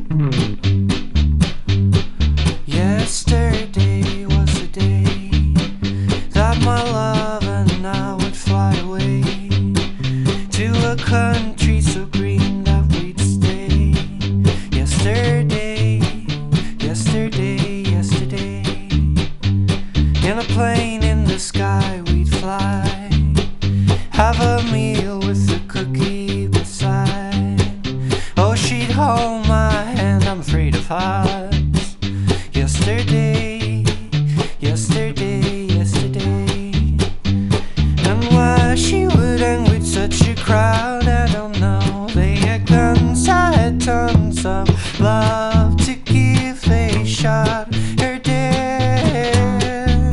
Yesterday was the day that my love and I would fly away to a country so green that we'd stay. Yesterday, yesterday, yesterday, in a plane in the sky we'd fly, have a meal with a cookie beside. Oh, she'd hold my hand, I'm afraid of heights. Yesterday, yesterday, yesterday. And why she would hang with such a crowd, I don't know. They had guns, I had tons of love to give. They shot her dead.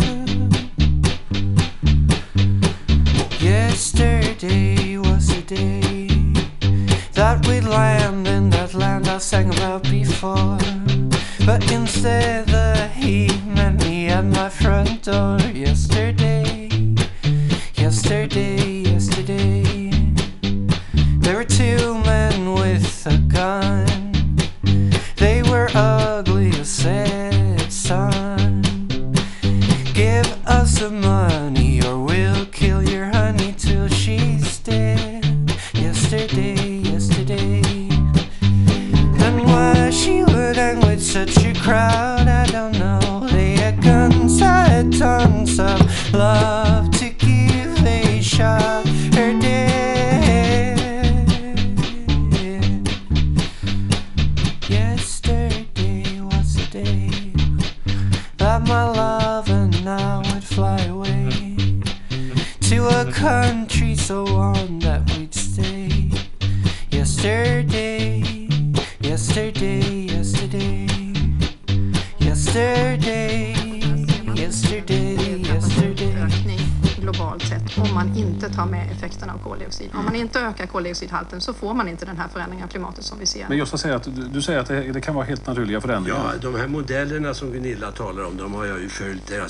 Yesterday was the day that we'd land in that land I sang about before. But instead he met me at my front door. Yesterday, yesterday, yesterday. There were two men with a gun. They were ugly, said, son, give us some money or we'll kill your honey till she's dead. Yesterday, yesterday. And why she would hang with such a crowd, I don't know. They had guns, I had tons of love to give. They shot her dead. Yesterday was the day that my love and I would fly away to a country so warm that we'd stay. Yesterday, yesterday, yesterday. Yesterday, yesterday, yesterday. Ökning globalt sett om man inte tar med effekten av koldioxid. Om man inte ökar koldioxidhalten så får man inte den här förändringen av klimatet som vi ser. Men jag säga att du säger att det kan vara helt naturliga förändringar. Ja, de här modellerna som Gunilla talar om, de har jag ju följt deras